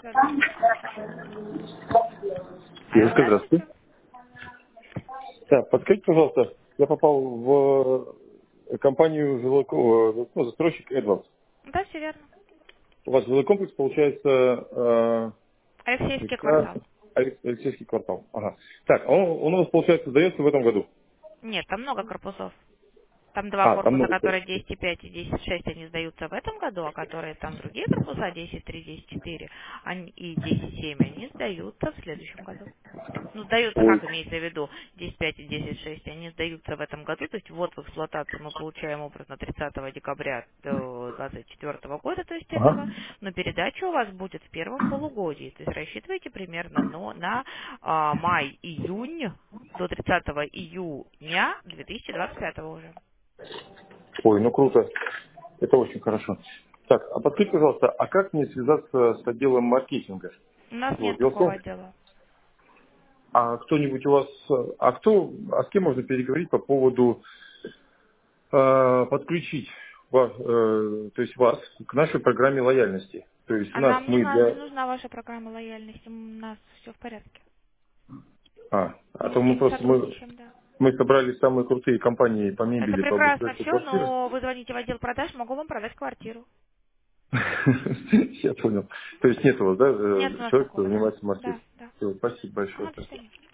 верно. Алло, Девушка, здравствуйте. здравствуйте. Так, подскажите, пожалуйста, я попал в компанию застройщик Эдвардс. Да, все верно. У вас жилой комплекс получается Алексеевский река квартал. Алексеевский квартал. Ага. Так, он у нас, получается, сдается в этом году. Нет, там много корпусов. Там два А, там корпуса, много. которые 10,5 и 10,6, они сдаются в этом году, а которые там другие корпуса 10,3, 10,4 и 10,7, они сдаются в следующем году. Ну, сдаются, Ой. как имеется в виду, 10,5 и 10,6, они сдаются в этом году, то есть вот в эксплуатацию мы получаем образно 30 декабря 2024 года, то есть этого, Ага. но передача у вас будет в первом полугодии, то есть рассчитывайте примерно на май-июнь до 30 июня 2025 уже. Ой, ну круто. Это очень хорошо. Так, а подскажите, пожалуйста, а как мне связаться с отделом маркетинга? У нас Вот, нет дело в такого том, отдела. а кто-нибудь у вас, а с кем можно переговорить по поводу подключить то есть вас к нашей программе лояльности. То есть у А нас нам мы не для... нужна ваша программа лояльности, у нас все в порядке. А Мы с то мы ними просто сотрудничаем, да. мы собрали самые крутые компании по Это мебели, по прекрасно обустройству все, квартир. но вы звоните в отдел продаж, могу вам продать квартиру. Я понял. То есть нет у вас, да, Нет у нас человека, кто такого, да. занимается Да, маркетингом. да. Всё, спасибо большое. Ага, до Спасибо. свидания.